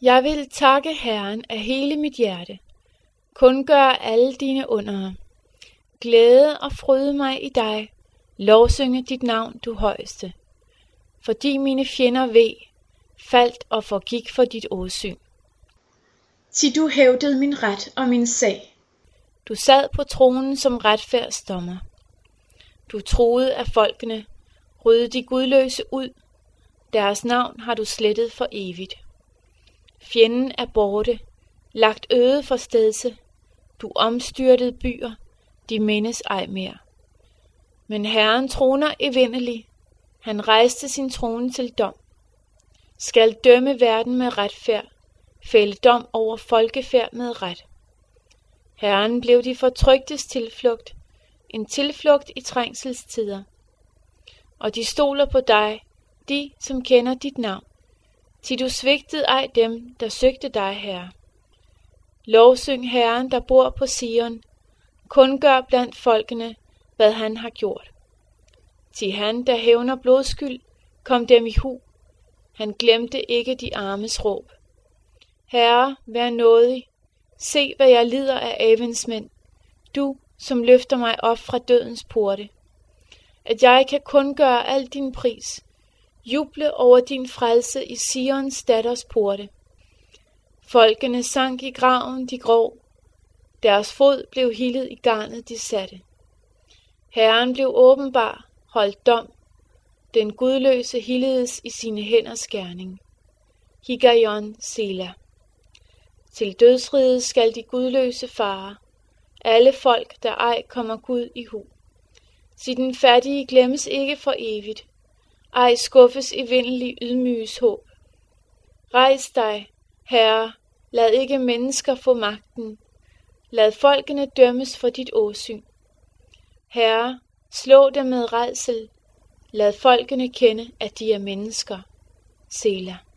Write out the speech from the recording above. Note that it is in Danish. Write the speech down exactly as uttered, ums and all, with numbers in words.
Jeg vil takke Herren af hele mit hjerte, kun gøre alle dine undere, glæde og fryde mig i dig, lovsynge dit navn, du højeste, fordi mine fjender veg, faldt og forgik for dit åsyn. Ti du hævdede min ret og min sag. Du sad på tronen som retfærdsdommer. Du troede af folkene, ryddede de gudløse ud, deres navn har du slettet for evigt. Fjenden er borte, lagt øde for stedse, du omstyrtede byer, de mindes ej mere. Men Herren troner evindelig, han rejste sin trone til dom. Skal dømme verden med retfærd, fælde dom over folkefærd med ret. Herren blev de fortrygtes tilflugt, en tilflugt i trængselstider. Og de stoler på dig, de som kender dit navn. Ti du svigtede ej dem, der søgte dig, Herre. Lovsyng Herren, der bor på Sion, kun gør blandt folkene, hvad han har gjort. Ti han, der hævner blodskyld, kom dem i hu. Han glemte ikke de armes råb. Herre, vær nådig. Se, hvad jeg lider af avens mænd. Du, som løfter mig op fra dødens porte. At jeg kan kun gøre al din pris. Juble over din frelse i Sions datters porte. Folkene sank i graven, de grov. Deres fod blev hildet i garnet, de satte. Herren blev åbenbar, holdt dom. Den gudløse hilledes i sine hænders gerning. Higgaion Selah. Til dødsriget skal de gudløse fare. Alle folk, der ej kommer Gud i hu. Sig den fattige glemmes ikke for evigt. Ej skuffes evindelig ydmyges håb. Rejs dig, Herre, lad ikke mennesker få magten. Lad folkene dømmes for dit åsyn. Herre, slå dem med rædsel. Lad folkene kende, at de er mennesker. Selah.